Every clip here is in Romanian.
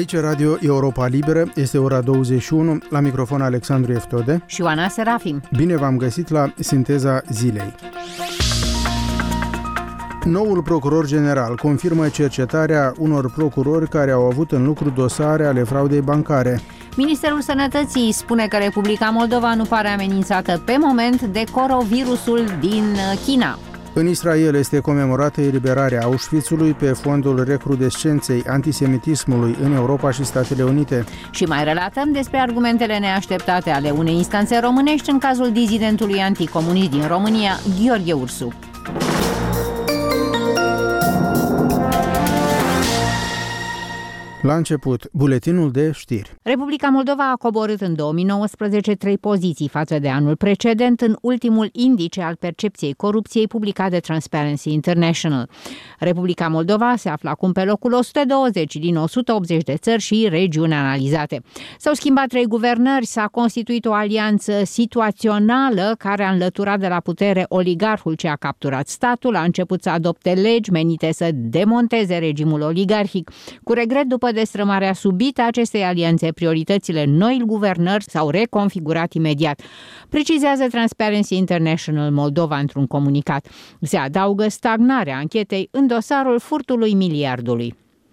Aici Radio Europa Liberă, este ora 21, la microfon Alexandru Eftode și Oana Serafim. Bine v-am găsit la Sinteza Zilei. Noul procuror general confirmă cercetarea unor procurori care au avut în lucru dosare ale fraudei bancare. Ministerul Sănătății spune că Republica Moldova nu pare amenințată pe moment de coronavirusul din China. În Israel este comemorată eliberarea Auschwitzului pe fondul recrudescenței antisemitismului în Europa și Statele Unite. Și mai relatăm despre argumentele neașteptate ale unei instanțe românești în cazul dizidentului anticomunist din România, Gheorghe Ursu. La început, buletinul de știri. Republica Moldova a coborât în 2019 3 poziții față de anul precedent în ultimul indice al percepției corupției publicat de Transparency International. Republica Moldova se află acum pe locul 120 din 180 de țări și regiuni analizate. S-au schimbat 3 guvernări, s-a constituit o alianță situațională care a înlăturat de la putere oligarhul ce a capturat statul, a început să adopte legi menite să demonteze regimul oligarhic. Cu regret, după destrămarea subită a acestei alianțe, prioritățile noii guvernări s-au reconfigurat imediat. Precizează Transparency International Moldova într-un comunicat. Se adaugă stagnarea anchetei în dosarul furtului miliardului.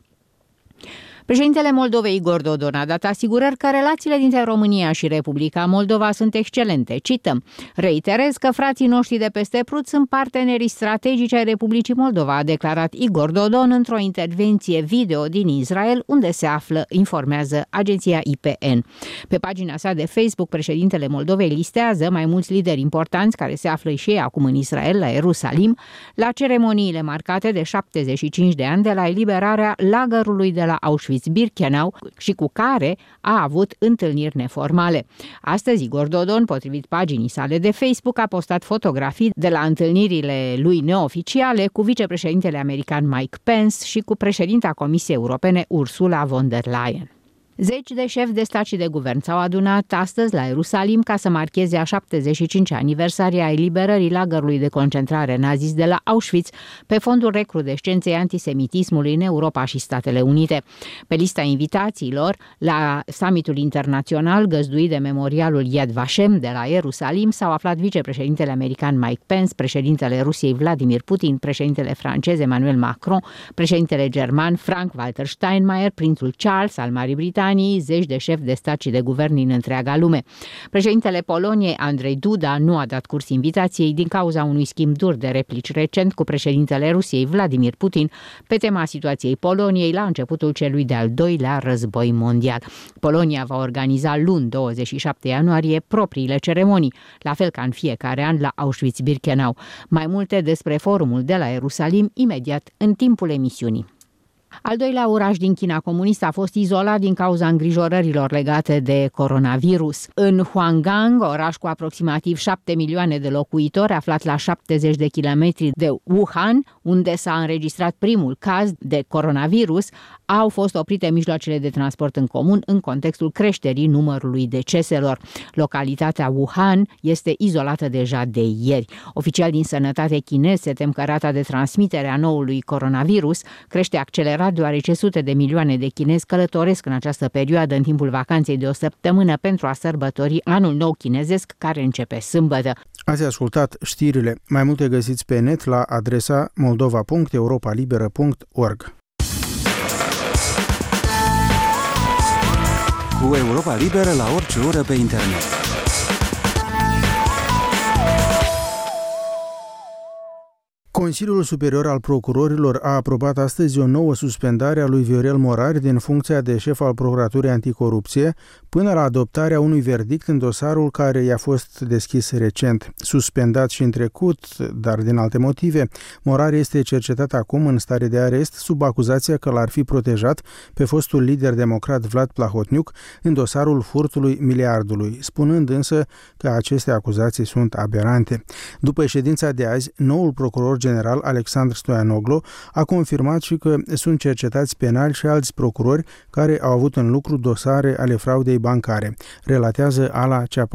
Președintele Moldovei, Igor Dodon, a dat asigurări că relațiile dintre România și Republica Moldova sunt excelente. Cităm: reiterez că frații noștri de peste Prut sunt partenerii strategici ai Republicii Moldova, a declarat Igor Dodon într-o intervenție video din Israel, unde se află, informează agenția IPN. Pe pagina sa de Facebook, președintele Moldovei listează mai mulți lideri importanți care se află și ei acum în Israel, la Ierusalim, la ceremoniile marcate de 75 de ani de la eliberarea lagărului de la Auschwitz-Birkenau și cu care a avut întâlniri neformale. Astăzi, Igor Dodon, potrivit paginii sale de Facebook, a postat fotografii de la întâlnirile lui neoficiale cu vicepreședintele american Mike Pence și cu președinta Comisiei Europene Ursula von der Leyen. Zeci de șefi de stat și de guvern s-au adunat astăzi la Ierusalim ca să marcheze a 75-a aniversare a eliberării lagărului de concentrare nazist de la Auschwitz pe fondul recrudescenței antisemitismului în Europa și Statele Unite. Pe lista invitațiilor la summitul internațional găzduit de memorialul Yad Vashem de la Ierusalim s-au aflat vicepreședintele american Mike Pence, președintele Rusiei Vladimir Putin, președintele francez Emmanuel Macron, președintele german Frank-Walter Steinmeier, prințul Charles al Marii Britanii, zeci de șefi de stat și de guvern din întreaga lume. Președintele Poloniei, Andrzej Duda, nu a dat curs invitației din cauza unui schimb dur de replici recent cu președintele Rusiei, Vladimir Putin, pe tema situației Poloniei la începutul celui de-al doilea război mondial. Polonia va organiza luni, 27 ianuarie, propriile ceremonii, la fel ca în fiecare an la Auschwitz-Birkenau. Mai multe despre forumul de la Ierusalim imediat în timpul emisiunii. Al doilea oraș din China comunistă a fost izolat din cauza îngrijorărilor legate de coronavirus. În Huanggang, oraș cu aproximativ 7 milioane de locuitori, aflat la 70 de kilometri de Wuhan, unde s-a înregistrat primul caz de coronavirus, au fost oprite mijloacele de transport în comun în contextul creșterii numărului deceselor. Localitatea Wuhan este izolată deja de ieri. Oficiali din sănătate chinezi se tem că rata de transmitere a noului coronavirus crește accelerat, deoarece sute de milioane de chinezi călătoresc în această perioadă în timpul vacanței de o săptămână pentru a sărbători anul nou chinezesc, care începe sâmbătă. Ați ascultat știrile. Mai multe găsiți pe net la adresa moldova.europalibera.org. Cu Europa Liberă la orice oră pe internet. Consiliul Superior al Procurorilor a aprobat astăzi o nouă suspendare a lui Viorel Morari din funcția de șef al Procuraturii Anticorupție până la adoptarea unui verdict în dosarul care i-a fost deschis recent. Suspendat și în trecut, dar din alte motive, Morari este cercetat acum în stare de arest sub acuzația că l-ar fi protejat pe fostul lider democrat Vlad Plahotniuc în dosarul furtului miliardului, spunând însă că aceste acuzații sunt aberante. După ședința de azi, noul procuror general Alexandru Stoianoglu a confirmat și că sunt cercetați penal și alți procurori care au avut în lucru dosare ale fraudei bancare, relatează Ala Ceapai.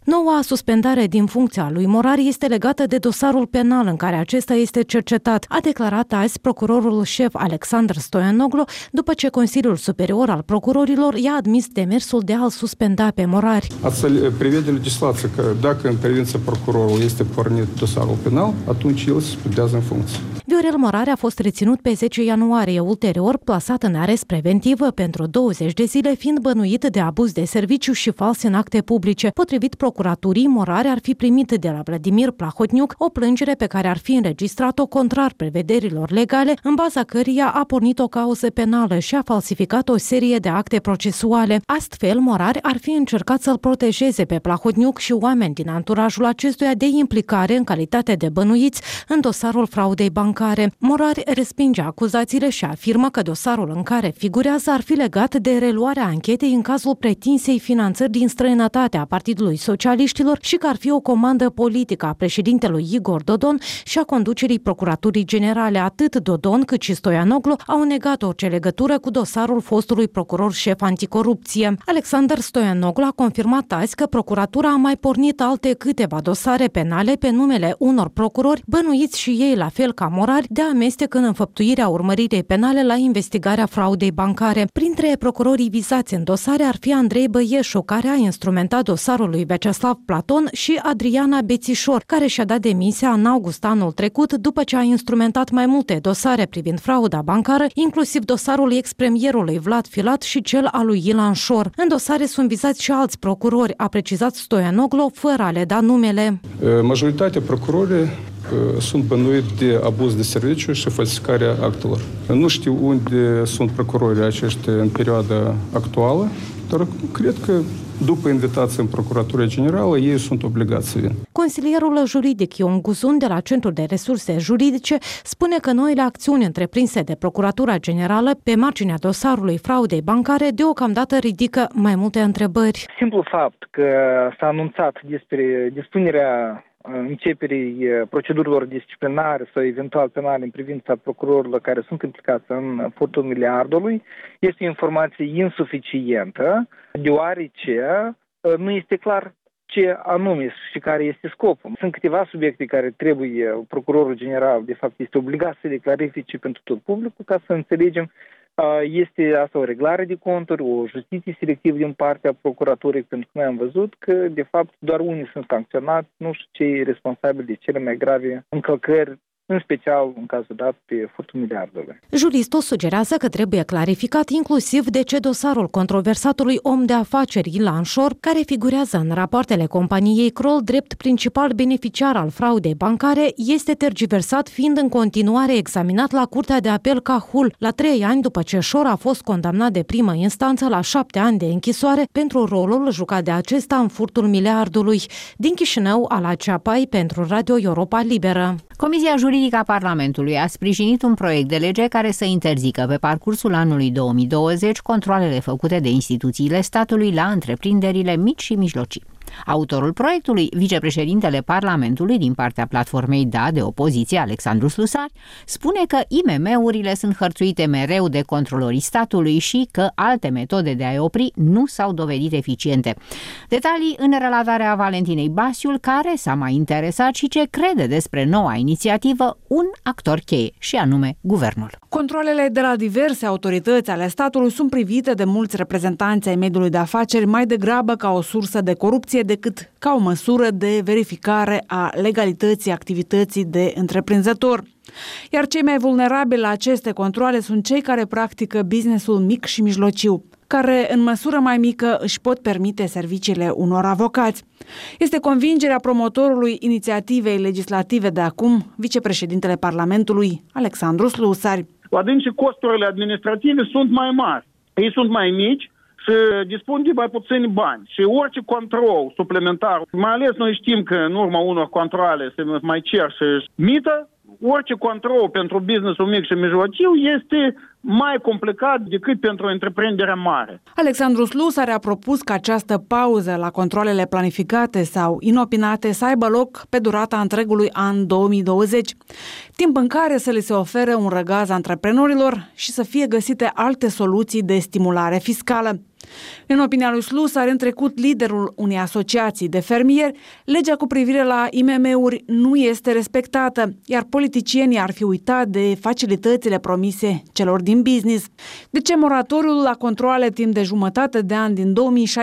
Noua suspendare din funcția lui Morari este legată de dosarul penal în care acesta este cercetat, a declarat azi procurorul șef Alexandru Stoianoglu, după ce Consiliul Superior al Procurorilor i-a admis demersul de a-l suspenda pe Morari. Astfel, prevede legislația că dacă în privința procurorului este pornit dosarul penal, atunci el se suspendează în funcție. Viorel Morari a fost reținut pe 10 ianuarie, ulterior plasat în arest preventiv pentru 20 de zile, fiind bănuit de abuz de serviciu și fals în acte publice. Potrivit procuraturii, Morari ar fi primit de la Vladimir Plahotniuc o plângere pe care ar fi înregistrat-o contrar prevederilor legale, în baza căreia a pornit o cauză penală și a falsificat o serie de acte procesuale. Astfel, Morari ar fi încercat să-l protejeze pe Plahotniuc și oameni din anturajul acestuia de implicare în calitate de bănuiți în dosarul fraudei bancare. Morari respinge acuzațiile și afirmă că dosarul în care figurează ar fi legat de reluarea anchetei în cazul pretinsei finanțări din străinătate a Partidului Socialiștilor și că ar fi o comandă politică a președintelui Igor Dodon și a conducerii Procuraturii Generale. Atât Dodon cât și Stoianoglu au negat orice legătură cu dosarul fostului procuror șef anticorupție. Alexandru Stoianoglu a confirmat azi că procuratura a mai pornit alte câteva dosare penale pe numele unor procurori bănuiți și ei, la fel ca Morari, de amestec în înfăptuirea urmăririi penale la investigarea fraudei bancare. Printre procurorii vizați în dosare ar fi Andrei Băieșu, care a instrumentat dosarul lui Vyacheslav Platon, și Adriana Bețișor, care și-a dat demisia în august anul trecut după ce a instrumentat mai multe dosare privind frauda bancară, inclusiv dosarul ex-premierului Vlad Filat și cel al lui Ilan Șor. În dosare sunt vizați și alți procurori, a precizat Stoianoglu, fără a le da numele. Majoritatea procurorii sunt bănuiți de abuz de serviciu și falsificarea actelor. Nu știu unde sunt procurorii aceștia în perioada actuală, dar cred că după invitație în Procuratura Generală, ei sunt obligați să vină. Consilierul juridic Ion Guzun de la Centrul de Resurse Juridice spune că noile acțiuni întreprinse de Procuratura Generală pe marginea dosarului fraudei bancare deocamdată ridică mai multe întrebări. Simplul fapt că s-a anunțat despre dispunerea începerii procedurilor disciplinare sau eventual penale în privința procurorilor care sunt implicați în furtul miliardului este o informație insuficientă, deoarece nu este clar ce anume și care este scopul. Sunt câteva subiecte care trebuie procurorul general, de fapt, este obligat să le clarifice pentru tot publicul ca să înțelegem. Este asta o reglare de conturi, o justiție selectivă din partea procuraturii, pentru că noi am văzut că, de fapt, doar unii sunt sancționați, nu știu cei responsabili de cele mai grave încălcări, în special în cazul dat pe furtul miliardului. Juristul sugerează că trebuie clarificat inclusiv de ce dosarul controversatului om de afaceri Ilan Șor, care figurează în rapoartele companiei Kroll drept principal beneficiar al fraudei bancare, este tergiversat, fiind în continuare examinat la Curtea de Apel Cahul, la 3 ani după ce Șor a fost condamnat de primă instanță la 7 ani de închisoare pentru rolul jucat de acesta în furtul miliardului. Din Chișinău, Ala Ceapai, pentru Radio Europa Liberă. Comisia Juridică a Parlamentului a sprijinit un proiect de lege care să interzică pe parcursul anului 2020 controalele făcute de instituțiile statului la întreprinderile mici și mijlocii. Autorul proiectului, vicepreședintele Parlamentului din partea platformei DA de opoziție, Alexandru Slusari, spune că IMM-urile sunt hărțuite mereu de controlorii statului și că alte metode de a-i opri nu s-au dovedit eficiente. Detalii în relatarea Valentinei Basiul, care s-a mai interesat și ce crede despre noua inițiativă un actor cheie, și anume guvernul. Controalele de la diverse autorități ale statului sunt privite de mulți reprezentanți ai mediului de afaceri mai degrabă ca o sursă de corupție decât ca o măsură de verificare a legalității activității de întreprinzător. Iar cei mai vulnerabili la aceste controale sunt cei care practică business-ul mic și mijlociu, care în măsură mai mică își pot permite serviciile unor avocați. Este convingerea promotorului inițiativei legislative de acum, vicepreședintele Parlamentului, Alexandru Slusari. Adânci costurile administrative sunt mai mari. Ei sunt mai mici și dispun de mai puțini bani. Și orice control suplimentar, mai ales noi știm că în urma unor controle se mai cer și mită, orice control pentru business-ul mic și mijlociu este mai complicat decât pentru o întreprindere mare. Alexandru Slusari a propus ca această pauză la controlele planificate sau inopinate să aibă loc pe durata întregului an 2020, timp în care să le se ofere un răgaz antreprenorilor și să fie găsite alte soluții de stimulare fiscală. În opinia lui Slusar, în trecut liderul unei asociații de fermieri, legea cu privire la IMM-uri nu este respectată, iar politicienii ar fi uitat de facilitățile promise celor din business. De ce moratoriul la controale timp de jumătate de an din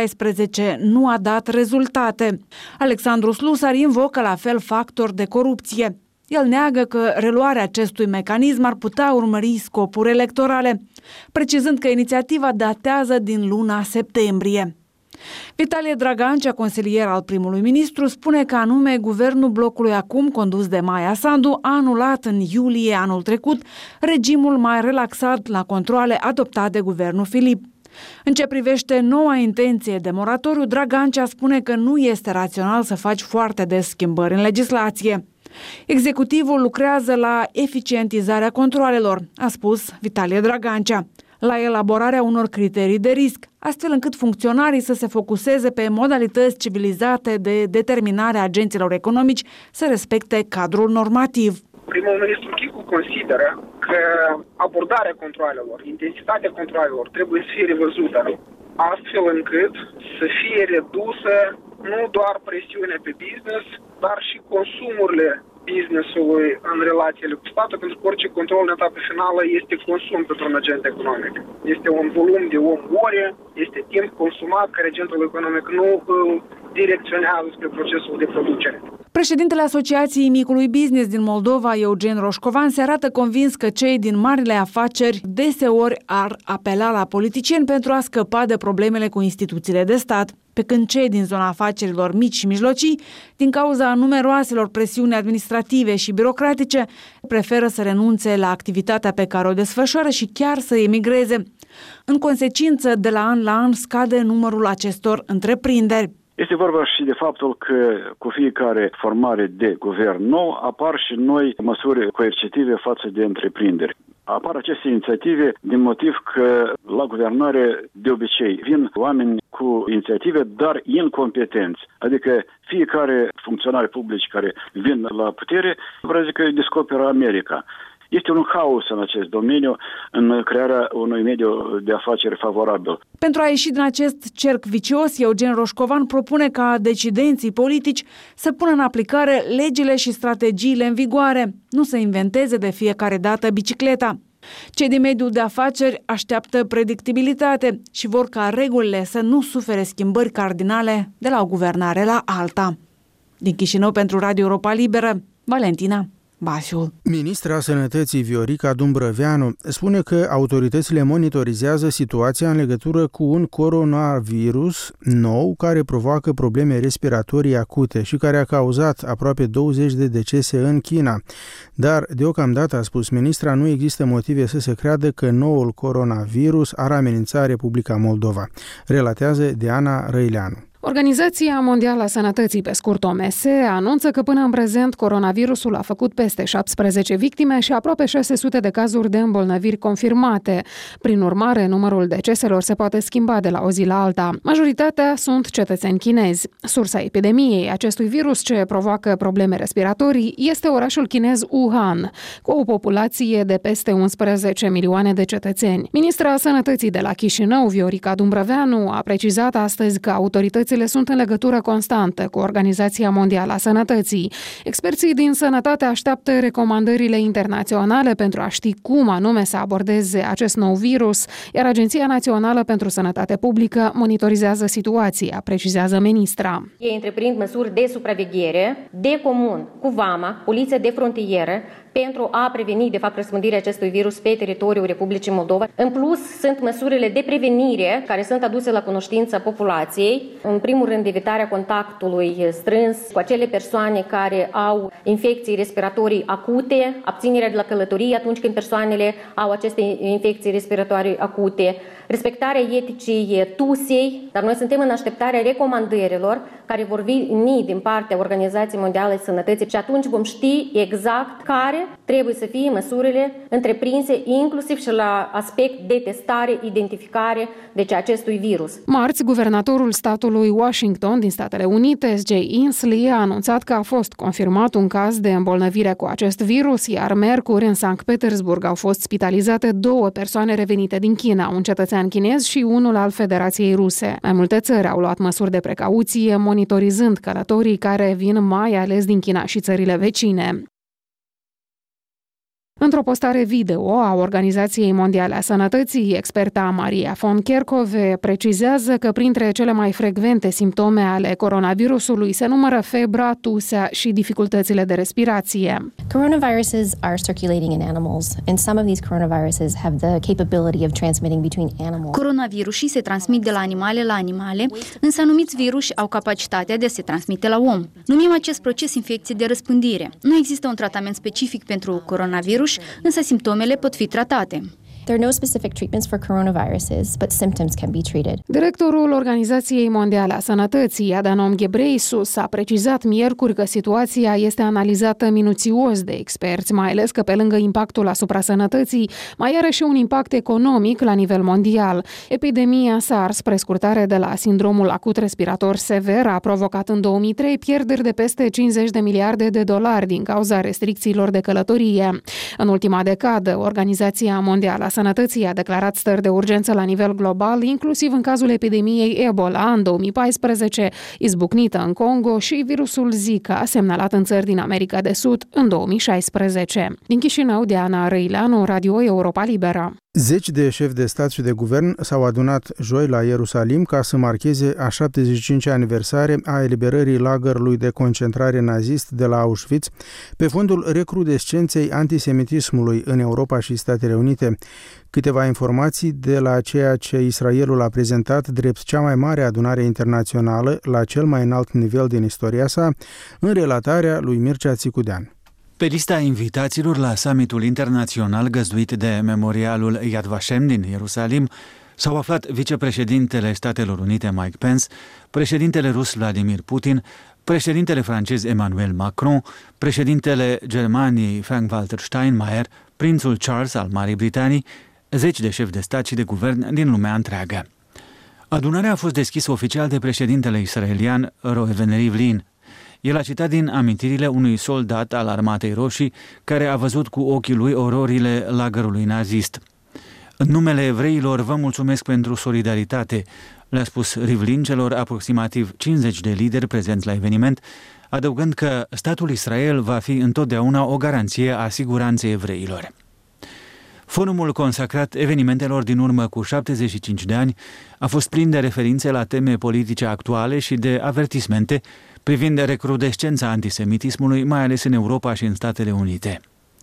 2016 nu a dat rezultate? Alexandru Slusar invocă la fel factori de corupție. El neagă că reluarea acestui mecanism ar putea urmări scopuri electorale, precizând că inițiativa datează din luna septembrie. Vitalie Dragancea, consilier al primului ministru, spune că anume guvernul blocului acum condus de Maia Sandu a anulat în iulie anul trecut regimul mai relaxat la controale adoptat de guvernul Filip. În ce privește noua intenție de moratoriu, Dragancea spune că nu este rațional să faci foarte des schimbări în legislație. Executivul lucrează la eficientizarea controalelor, a spus Vitalie Dragancea, la elaborarea unor criterii de risc, astfel încât funcționarii să se focuseze pe modalități civilizate de determinare a agenților economici să respecte cadrul normativ. Primul ministru Chicu consideră că abordarea controalelor, intensitatea controalelor trebuie să fie revăzută, astfel încât să fie redusă nu doar presiunea pe business, dar și consumurile business-ului în relațiile cu statul, pentru că orice control în etapă finală este consum pentru un agent economic. Este un volum de ore, este timp consumat care agentul economic nu îl direcționează spre procesul de producere. Președintele Asociației Micului Business din Moldova, Eugen Roșcovan, se arată convins că cei din marile afaceri deseori ar apela la politicieni pentru a scăpa de problemele cu instituțiile de stat, pe când cei din zona afacerilor mici și mijlocii, din cauza numeroaselor presiuni administrative și birocratice, preferă să renunțe la activitatea pe care o desfășoară și chiar să emigreze. În consecință, de la an la an scade numărul acestor întreprinderi. Este vorba și de faptul că cu fiecare formare de guvern nou apar și noi măsuri coercitive față de întreprinderi. Apar aceste inițiative din motiv că la guvernare de obicei vin oameni cu inițiative, dar incompetenți. Adică fiecare funcționar public care vin la putere, vreau zic că descoperă America. Este un haos în acest domeniu, în crearea unui mediu de afaceri favorabil. Pentru a ieși din acest cerc vicios, Eugen Roșcovan propune ca decidenții politici să pună în aplicare legile și strategiile în vigoare, nu să inventeze de fiecare dată bicicleta. Cei din mediul de afaceri așteaptă predictibilitate și vor ca regulile să nu sufere schimbări cardinale de la o guvernare la alta. Din Chișinău pentru Radio Europa Liberă, Valentina Basiul. Ministra Sănătății Viorica Dumbrăveanu spune că autoritățile monitorizează situația în legătură cu un coronavirus nou care provoacă probleme respiratorii acute și care a cauzat aproape 20 de decese în China. Dar, deocamdată, a spus ministra, nu există motive să se creadă că noul coronavirus ar amenința Republica Moldova. Relatează Diana Răileanu. Organizația Mondială a Sănătății, pe scurt OMS, anunță că până în prezent coronavirusul a făcut peste 17 victime și aproape 600 de cazuri de îmbolnăviri confirmate. Prin urmare, numărul deceselor se poate schimba de la o zi la alta. Majoritatea sunt cetățeni chinezi. Sursa epidemiei acestui virus ce provoacă probleme respiratorii este orașul chinez Wuhan, cu o populație de peste 11 milioane de cetățeni. Ministra Sănătății de la Chișinău, Viorica Dumbrăveanu, a precizat astăzi că autoritățile sunt în legătură constantă cu Organizația Mondială a Sănătății. Experții din sănătate așteaptă recomandările internaționale pentru a ști cum anume să abordeze acest nou virus, iar Agenția Națională pentru Sănătate Publică monitorizează situația, precizează ministra. Ei întreprind măsuri de supraveghere de comun cu VAMA, Poliția de Frontieră, pentru a preveni, de fapt, răspândirea acestui virus pe teritoriul Republicii Moldova. În plus, sunt măsurile de prevenire care sunt aduse la cunoștința populației. În primul rând, evitarea contactului strâns cu acele persoane care au infecții respiratorii acute, abținerea de la călătorie atunci când persoanele au aceste infecții respiratorii acute, respectarea eticii tusei, dar noi suntem în așteptarea recomandărilor care vor veni din partea Organizației Mondiale a Sănătății și atunci vom ști exact care trebuie să fie măsurile întreprinse inclusiv și la aspect de testare, identificare acestui virus. Marți, guvernatorul statului Washington din Statele Unite, S.J. Inslee, a anunțat că a fost confirmat un caz de îmbolnăvire cu acest virus, iar miercuri în Sankt Petersburg au fost spitalizate 2 persoane revenite din China, un cetățean chinez și unul al Federației Ruse. Mai multe țări au luat măsuri de precauție, monitorizând călătorii care vin mai ales din China și țările vecine. Într-o postare video a Organizației Mondiale a Sănătății, experta Maria von Kerkhove precizează că printre cele mai frecvente simptome ale coronavirusului se numără febra, tusea și dificultățile de respirație. Coronaviruses are circulating in animals, and some of these coronaviruses have the capability of transmitting between animals. Coronavirusii se transmit de la animale la animale, însă anumiți viruși au capacitatea de a se transmite la om. Numim acest proces infecție de răspândire. Nu există un tratament specific pentru coronavirus, însă simptomele pot fi tratate. There are no specific treatments for coronaviruses, but symptoms can be treated. Directorul Organizației Mondiale a Sănătății, Adhanom Ghebreyesus, a precizat miercuri că situația este analizată minuțios de experți, mai ales că pe lângă impactul asupra sănătății, mai are și un impact economic la nivel mondial. Epidemia SARS, prescurtare de la sindromul acut respirator sever, a provocat în 2003 pierderi de peste 50 de miliarde de dolari din cauza restricțiilor de călătorie. În ultima decadă, Organizația Mondială a Sănătății a declarat stări de urgență la nivel global, inclusiv în cazul epidemiei Ebola în 2014, izbucnită în Congo, și virusul Zika, semnalat în țări din America de Sud în 2016. Din Chișinău, Diana Răileanu, Radio Europa Liberă. Zeci de șefi de stat și de guvern s-au adunat joi la Ierusalim ca să marcheze a 75-a aniversare a eliberării lagărului de concentrare nazist de la Auschwitz, pe fondul recrudescenței antisemitismului în Europa și Statele Unite. Câteva informații de la ceea ce Israelul a prezentat drept cea mai mare adunare internațională la cel mai înalt nivel din istoria sa, în relatarea lui Mircea Țicudean. Pe lista invitaților la summitul internațional găzduit de Memorialul Yad Vashem din Ierusalim s-au aflat vicepreședintele Statelor Unite Mike Pence, președintele rus Vladimir Putin, președintele francez Emmanuel Macron, președintele Germaniei Frank-Walter Steinmeier, prințul Charles al Marii Britanii, zeci de șefi de stat și de guvern din lumea întreagă. Adunarea a fost deschisă oficial de președintele israelian Reuven Rivlin. El a citat din amintirile unui soldat al Armatei Roșii care a văzut cu ochii lui ororile lagărului nazist. În numele evreilor vă mulțumesc pentru solidaritate, le-a spus Rivlin celor aproximativ 50 de lideri prezenți la eveniment, adăugând că statul Israel va fi întotdeauna o garanție a siguranței evreilor. Forumul consacrat evenimentelor din urmă cu 75 de ani a fost plin de referințe la teme politice actuale și de avertismente privind recrudescența antisemitismului, mai ales în Europa și în Statele Unite.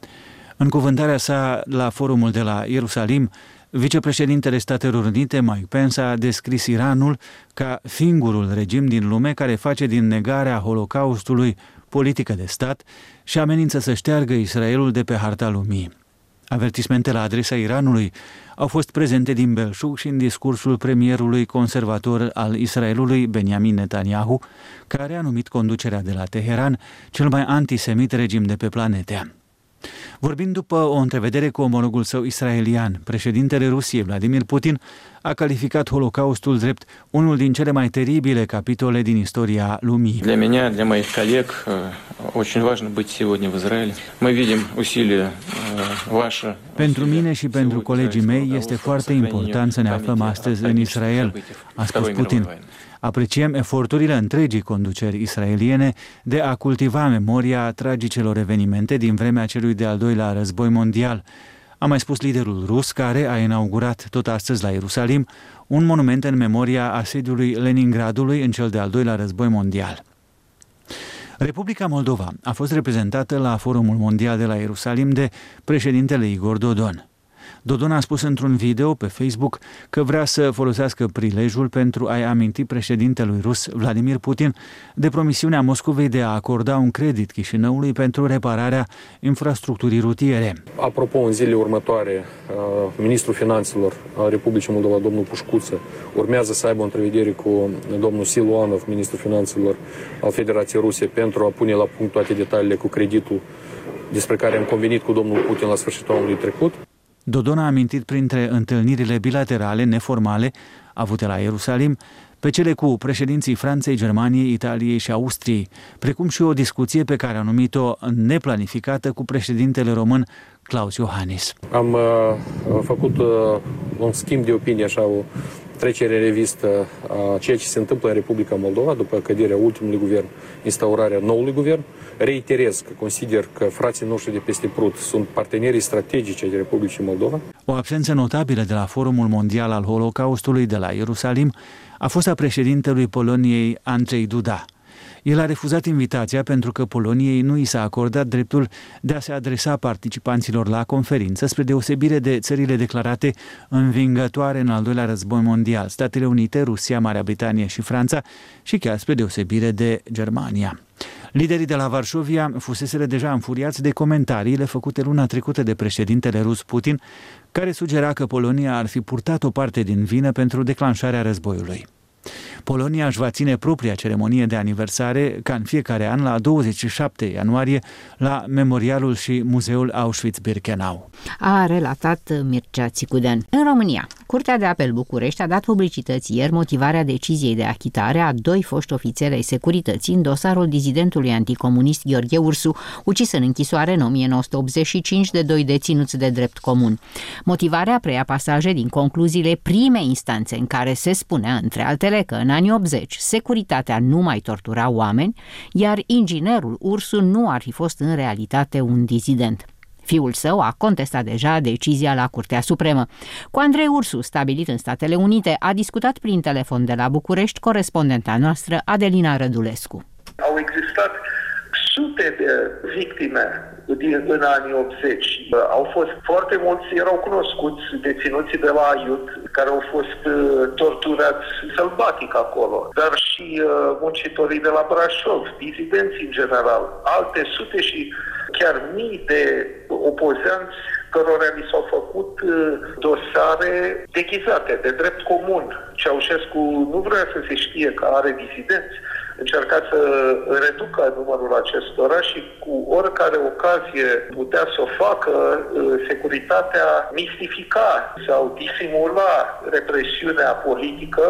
În cuvântarea sa la forumul de la Ierusalim, vicepreședintele Statelor Unite Mike Pence a descris Iranul ca singurul regim din lume care face din negarea Holocaustului politică de stat și amenință să șteargă Israelul de pe harta lumii. Avertismente la adresa Iranului au fost prezente din belșug și în discursul premierului conservator al Israelului, Benjamin Netanyahu, care a numit conducerea de la Teheran cel mai antisemit regim de pe planetă. Vorbind după o întrevedere cu omologul său israelian, președintele Rusiei, Vladimir Putin, a calificat Holocaustul drept unul din cele mai teribile capitole din istoria lumii. Для меня, для моих коллег, очень важно быть сегодня в Израиле. Мы видим усилия ваши. Pentru mine și pentru colegii mei este foarte important să ne aflăm astăzi în Israel, a spus Putin. Apreciem eforturile întregii conduceri israeliene de a cultiva memoria tragicelor evenimente din vremea celui de-al doilea război mondial, a mai spus liderul rus, care a inaugurat tot astăzi la Ierusalim un monument în memoria asediului Leningradului în cel de-al doilea război mondial. Republica Moldova a fost reprezentată la Forumul Mondial de la Ierusalim de președintele Igor Dodon. Dodon a spus într-un video pe Facebook că vrea să folosească prilejul pentru a-i aminti președintelui rus Vladimir Putin de promisiunea Moscovei de a acorda un credit Chișinăului pentru repararea infrastructurii rutiere. Apropo, în zilele următoare, ministrul finanțelor al Republicii Moldova, domnul Pușcuță, urmează să aibă o întrevedere cu domnul Siluanov, ministrul finanțelor al Federației Ruse, pentru a pune la punct toate detaliile cu creditul despre care am convenit cu domnul Putin la sfârșitul anului trecut. Dodon a amintit printre întâlnirile bilaterale neformale avute la Ierusalim pe cele cu președinții Franței, Germaniei, Italiei și Austriei, precum și o discuție pe care a numit-o neplanificată cu președintele român Klaus Iohannis. Am făcut un schimb de opinie, așa, o trecere în revistă a ceea ce se întâmplă în Republica Moldova după căderea ultimului guvern, instaurarea noului guvern. Reiterez că consider că frații noștri de peste Prut sunt partenerii strategici ai Republicii Moldova. O absență notabilă de la Forumul Mondial al Holocaustului de la Ierusalim a fost a președintelui Poloniei Andrzej Duda. El a refuzat invitația pentru că Poloniei nu i s-a acordat dreptul de a se adresa participanților la conferință, spre deosebire de țările declarate învingătoare în al doilea război mondial, Statele Unite, Rusia, Marea Britanie și Franța, și chiar spre deosebire de Germania. Liderii de la Varșovia fuseseră deja înfuriați de comentariile făcute luna trecută de președintele rus Putin, care sugera că Polonia ar fi purtat o parte din vină pentru declanșarea războiului. Polonia își va ține propria ceremonie de aniversare, ca în fiecare an, la 27 ianuarie, la Memorialul și Muzeul Auschwitz-Birkenau. A relatat Mircea Țicudean. În România, Curtea de Apel București a dat publicității ieri motivarea deciziei de achitare a 2 foști ofițeri ai securității în dosarul dizidentului anticomunist Gheorghe Ursu, ucis în închisoare în 1985 de 2 deținuți de drept comun. Motivarea preia pasaje din concluziile primei instanțe în care se spunea, între altele, că în anii 80 securitatea nu mai tortura oameni, iar inginerul Ursu nu ar fi fost în realitate un dizident. Fiul său a contestat deja decizia la Curtea Supremă. Cu Andrei Ursu, stabilit în Statele Unite, a discutat prin telefon de la București corespondenta noastră Adelina Rădulescu. Au existat sute de victime în anii 80. Au fost foarte mulți, erau cunoscuți deținuții de la Aiud, care au fost torturați sălbatic acolo, dar și muncitorii de la Brașov, dizidenți în general, alte sute și chiar mii de opozanți cărora li s-au făcut dosare deghizate de drept comun. Ceaușescu nu vrea să se știe că are dizidenți, încerca să reducă numărul acestora și cu oricare ocazie putea să o facă, securitatea mistifica sau disimula represiunea politică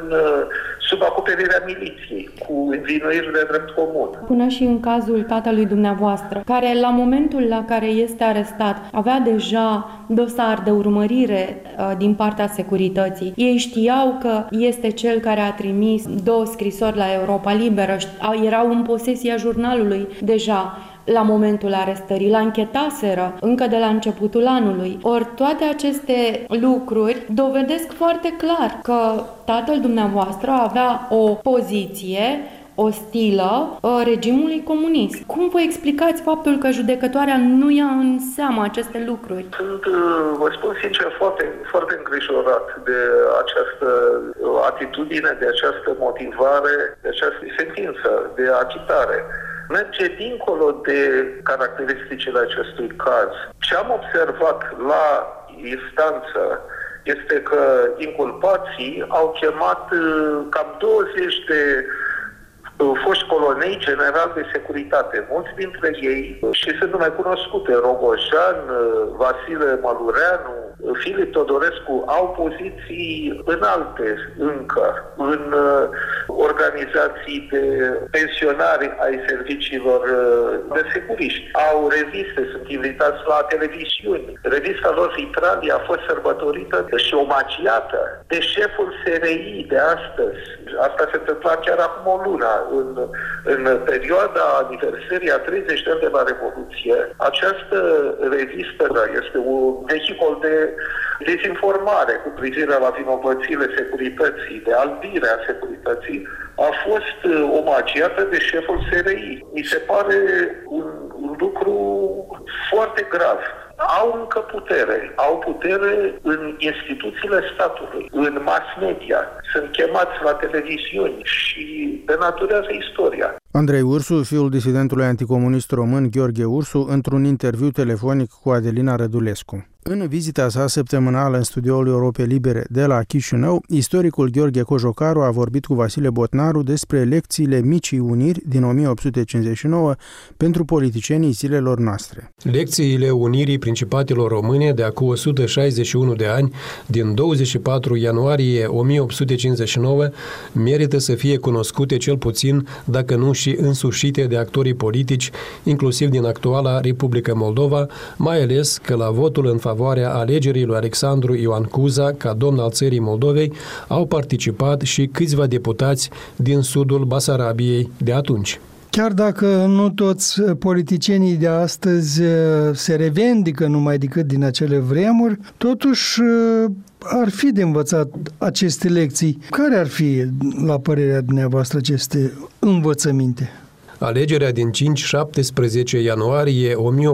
sub acoperirea miliției, cu învinuiri de drept comun. Până și în cazul tatălui dumneavoastră, care la momentul la care este arestat avea deja dosar de urmărire din partea securității. Ei știau că este cel care a trimis 2 scrisori la Europa Liberă, erau în posesia jurnalului deja la momentul arestării, l-anchetaseră încă de la începutul anului. Ori toate aceste lucruri dovedesc foarte clar că tatăl dumneavoastră avea o poziție ostilă regimului comunist. Cum vă explicați faptul că judecătoarea nu ia în seamă aceste lucruri? Sunt, vă spun sincer, foarte, foarte îngrijorat de această atitudine, de această motivare, de această sentință de achitare. Merge dincolo de caracteristicile acestui caz. Ce am observat la instanță este că inculpații au chemat cam 20 de foști colonei generali de securitate. Mulți dintre ei, și sunt nume cunoscute, Rogojan, Vasile Mălureanu, Filip Todorescu, au poziții înalte încă în organizații de pensionari ai serviciilor de securiști. Au reviste, sunt invitați la televiziuni. Revista lor Vitralia a fost sărbătorită și omagiată de șeful SRI de astăzi. Asta se întâmpla chiar acum o lună. În perioada aniversării a 30 de ani de la Revoluție, această revistă este un vehicul de dezinformare cu privire la vinovățile securității, de albire a securității, a fost omagiată de șeful SRI. Mi se pare un lucru foarte grav. Au încă au putere în instituțiile statului, în mass media, sunt chemați la televiziuni și denaturează istoria. Andrei Ursu, fiul disidentului anticomunist român Gheorghe Ursu, într-un interviu telefonic cu Adelina Rădulescu. În vizita sa săptămânală în studioul Europei Libere de la Chișinău, istoricul Gheorghe Cojocaru a vorbit cu Vasile Botnaru despre lecțiile Micii Uniri din 1859 pentru politicienii zilelor noastre. Lecțiile Unirii Principatelor Române de acum 161 de ani, din 24 ianuarie 1859, merită să fie cunoscute cel puțin, dacă nu și însușite de actorii politici, inclusiv din actuala Republică Moldova, mai ales că la votul în favoarea alegerii lui Alexandru Ioan Cuza ca domn al țării Moldovei au participat și câțiva deputați din sudul Basarabiei de atunci. Chiar dacă nu toți politicienii de astăzi se revendică numai decât din acele vremuri, totuși ar fi de învățat aceste lecții. Care ar fi, la părerea dumneavoastră, aceste învățăminte? Alegerea din 5-17 ianuarie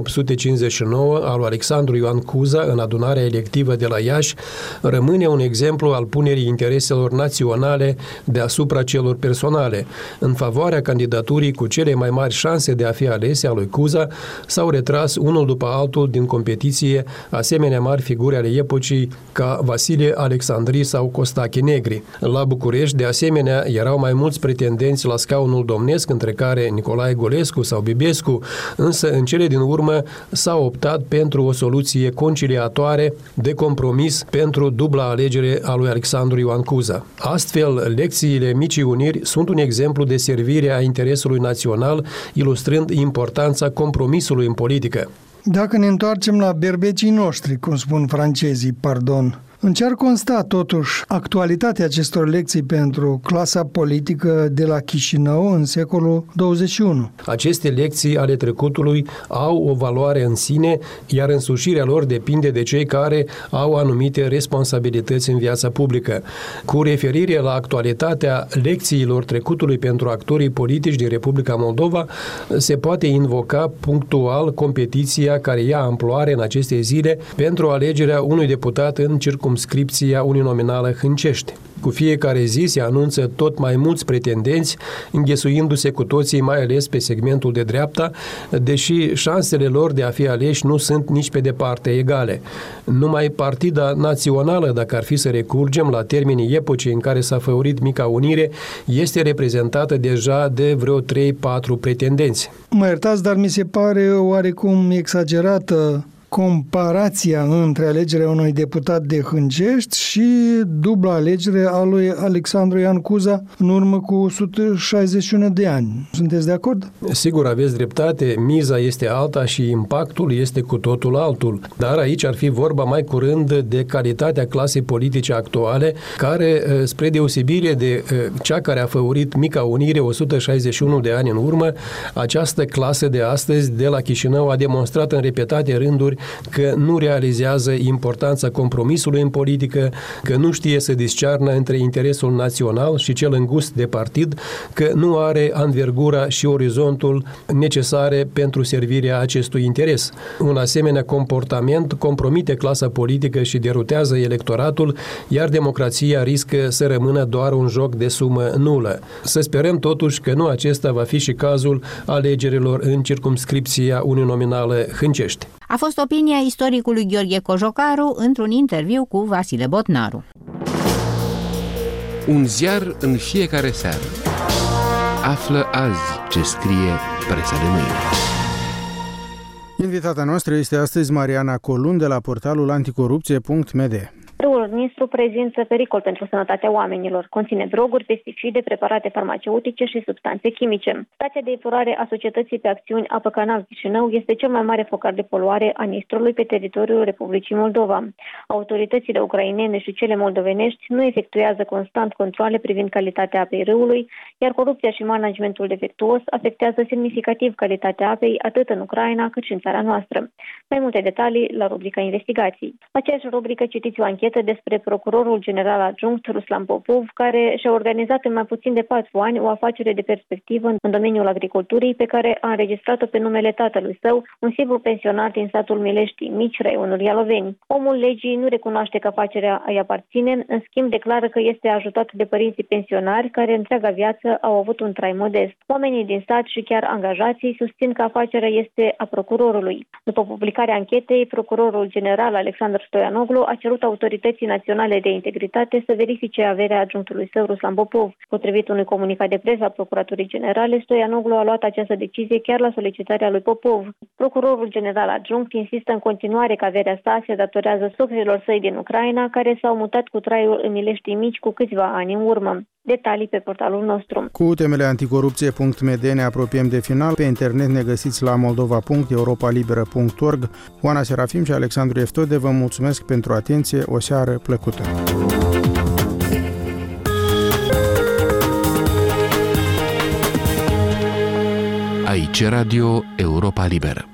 1859 a lui Alexandru Ioan Cuza în adunarea electivă de la Iași rămâne un exemplu al punerii intereselor naționale deasupra celor personale. În favoarea candidaturii cu cele mai mari șanse de a fi alese a lui Cuza s-au retras unul după altul din competiție asemenea mari figuri ale epocii ca Vasile Alexandri sau Costache Negri. La București, de asemenea, erau mai mulți pretendenți la scaunul domnesc, între care Nicolae Golescu sau Bibescu, însă în cele din urmă s-a optat pentru o soluție conciliatoare de compromis pentru dubla alegere a lui Alexandru Ioan Cuza. Astfel, lecțiile Micii Uniri sunt un exemplu de servire a interesului național, ilustrând importanța compromisului în politică. Dacă ne întoarcem la berbecii noștri, cum spun francezii, în ce ar consta totuși actualitatea acestor lecții pentru clasa politică de la Chișinău în secolul 21? Aceste lecții ale trecutului au o valoare în sine, iar însușirea lor depinde de cei care au anumite responsabilități în viața publică. Cu referire la actualitatea lecțiilor trecutului pentru actorii politici din Republica Moldova, se poate invoca punctual competiția care ia amploare în aceste zile pentru alegerea unui deputat în circumscripția uninominală Hâncești. Cu fiecare zi se anunță tot mai mulți pretendenți, înghesuindu-se cu toții mai ales pe segmentul de dreapta, deși șansele lor de a fi aleși nu sunt nici pe departe egale. Numai Partida Națională, dacă ar fi să recurgem la termenii epocii în care s-a făurit Mica Unire, este reprezentată deja de vreo 3-4 pretendenți. Mă iertați, dar mi se pare oarecum exagerată comparația între alegerea unui deputat de Hâncești și dubla alegere a lui Alexandru Ioan Cuza în urmă cu 161 de ani. Sunteți de acord? Sigur, aveți dreptate, miza este alta și impactul este cu totul altul. Dar aici ar fi vorba mai curând de calitatea clasei politice actuale, care, spre deosebire de cea care a făurit Mica Unire 161 de ani în urmă, această clasă de astăzi de la Chișinău a demonstrat în repetate rânduri că nu realizează importanța compromisului în politică, că nu știe să discearnă între interesul național și cel îngust de partid, că nu are anvergura și orizontul necesare pentru servirea acestui interes. Un asemenea comportament compromite clasa politică și derutează electoratul, iar democrația riscă să rămână doar un joc de sumă nulă. Să sperăm totuși că nu acesta va fi și cazul alegerilor în circumscripția uninominală Hâncești. A fost opinia istoricului Gheorghe Cojocaru într-un interviu cu Vasile Botnaru. Un ziar în fiecare seară. Află azi ce scrie presa de mâine. Invitata noastră este astăzi Mariana Colun de la portalul anticorupție.md. Râul Nistru prezintă pericol pentru sănătatea oamenilor. Conține droguri, pesticide, preparate farmaceutice și substanțe chimice. Stația de epurare a societății pe acțiuni Apă Canal Chișinău este cel mai mare focar de poluare a Nistrului pe teritoriul Republicii Moldova. Autoritățile ucrainene și cele moldovenești nu efectuează constant controale privind calitatea apei râului, iar corupția și managementul defectuos afectează semnificativ calitatea apei atât în Ucraina cât și în țara noastră. Mai multe detalii la rubrica Investigații. Aceeași rubrică citiți o anchetă anchetă despre procurorul general adjunct Ruslan Popov, care și-a organizat în mai puțin de 4 ani o afacere de perspectivă în domeniul agriculturii pe care a înregistrat-o pe numele tatălui său, un simplu pensionar din satul Mileștii Mici, raionul Ialoveni. Omul legii nu recunoaște că afacerea îi aparține, în schimb declară că este ajutat de părinții pensionari care întreaga viață au avut un trai modest. Oamenii din sat și chiar angajații susțin că afacerea este a procurorului. După publicarea anchetei, procurorul general Alexandru Stoianoglu a cerut autorității naționale de integritate să verifice averea adjunctului său Ruslan Popov. Potrivit unui comunicat de presă a Procuraturii Generale, Stoianoglu a luat această decizie chiar la solicitarea lui Popov. Procurorul general adjunct insistă în continuare că averea sa se datorează socrilor săi din Ucraina, care s-au mutat cu traiul în Mileștii Mici cu câțiva ani în urmă. Detalii pe portalul nostru. Cu temele anticorupție.md ne apropiem de final. Pe internet ne găsiți la moldova.europalibera.org. Oana Serafim și Alexandru Eftode vă mulțumesc pentru atenție. O seară plăcută! Aici Radio Europa Liberă.